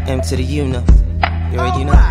M to the U know. You already know.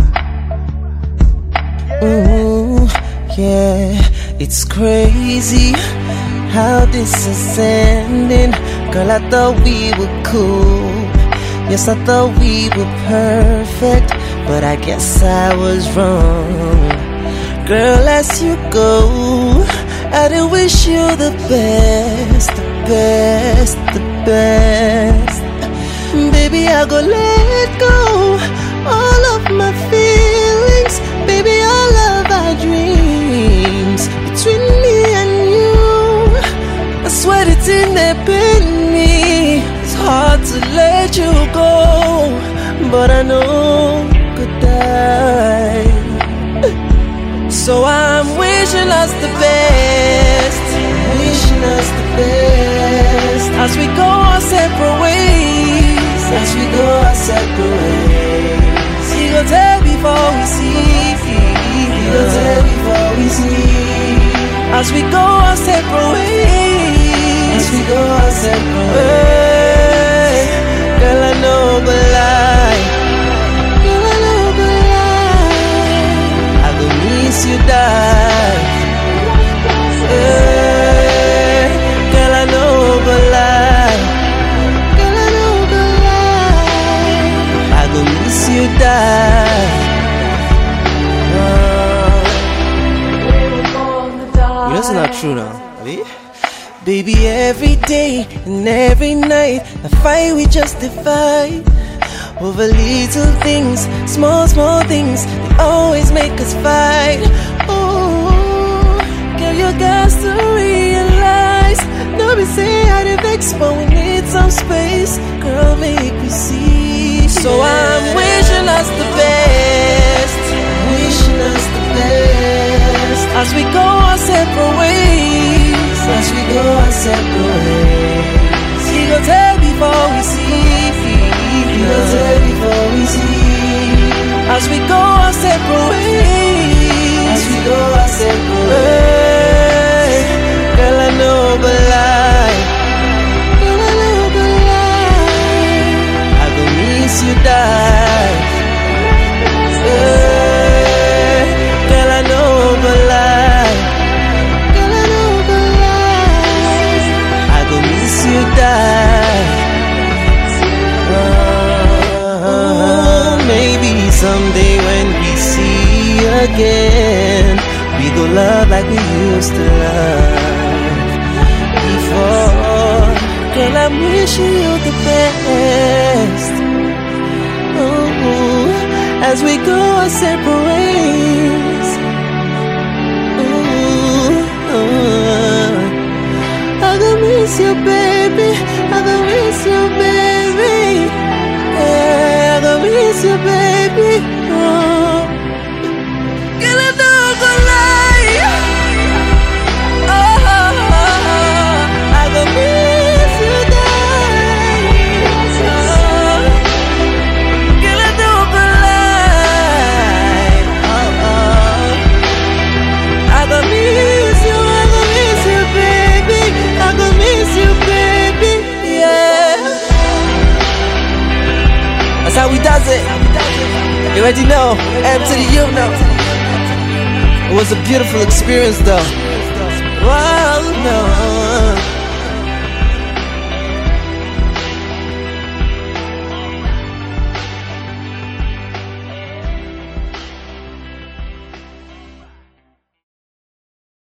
Ooh, yeah, it's crazy how this is ending. Girl, I thought we were cool. Yes, I thought we were perfect, but I guess I was wrong. Girl, as you go, I do wish you the best, the best, the best. Baby, I go let go all of my feelings. Baby, all of our dreams between me and you. I swear it's in there, me. It's hard to let you go, but I know could die. So I'm wishing us the best, wishing us the best, as we go our separate ways, as we go our separate ways. He gon' tell before we see, he gon' tell before we see, as we go our separate ways, as we go our separate ways. Girl, I know but lie, girl, I know but lie, I go miss you die. Girl, I know but lie, girl, I know but lie, I go miss you die. You know it's not true now, abi? Baby, every day and every night I fight, we justify over little things, small, small things. They always make us fight. Oh, girl, you got to realize. Don't be say I didn't vex, but we need some space. Girl, make me see. So I'm wishing us the best, wishing us the best, as we go our separate ways, as we go our separate ways. He gon' tell before we see, he gon' tell before we see, as we go our separate ways, as we go our separate ways. Girl, I know but lie, girl, I know but lie, I gon' miss you die. Girl, I know but lie, girl, I know but lie, I gon' miss you die. Maybe someday when we see again, we gon' love like we used to love before. Girl, I'm wishing you the best. Ooh, as we go our separate ways. I gon' miss you, baby, I gon' miss you, baby, yeah, I gon' miss you, baby. Oh. Girl, I don't go lie. Oh, I gon' miss you, die. Oh. Girl, I don't go lie. I gon' miss you, baby, I gon' miss you, baby, yeah. That's how we does it. You already know, M to the U know. It was a beautiful experience though. Wow, no.